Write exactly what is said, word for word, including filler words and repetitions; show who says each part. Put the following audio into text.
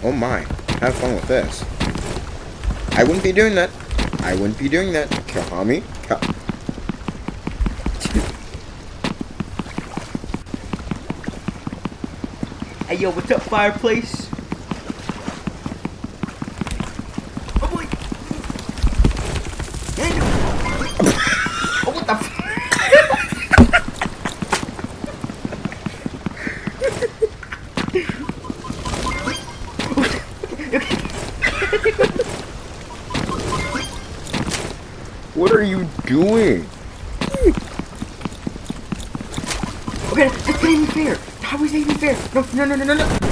Speaker 1: Oh my. Have fun with this. I wouldn't be doing that. I wouldn't be doing that. Kami. Ka
Speaker 2: Hey yo, what's up, fireplace? Oh boy! Oh, what the f-
Speaker 1: What are you doing?
Speaker 2: Okay, that's not even fair! How is that even fair? No, no, no, no, no, no!